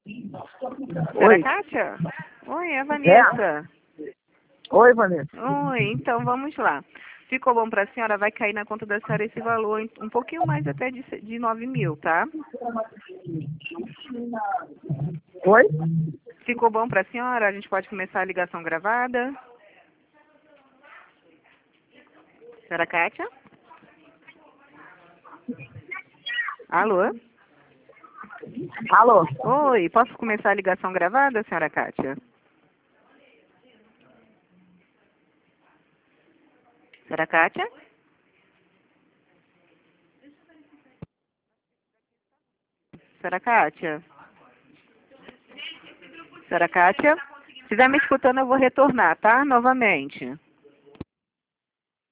Senhora Oi. Kátia? Oi, é a Vanessa. Oi, Vanessa. Oi, então vamos lá. Ficou bom para a senhora? Vai cair na conta da senhora esse valor, um pouquinho mais até de 9.000, tá? Oi? Ficou bom para a senhora? A gente pode começar a ligação gravada? Senhora Kátia? Alô? Alô? Oi, posso começar a ligação gravada, senhora Kátia? Senhora Kátia? Senhora Kátia? Senhora Kátia? Se estiver me escutando, eu vou retornar, tá? Novamente.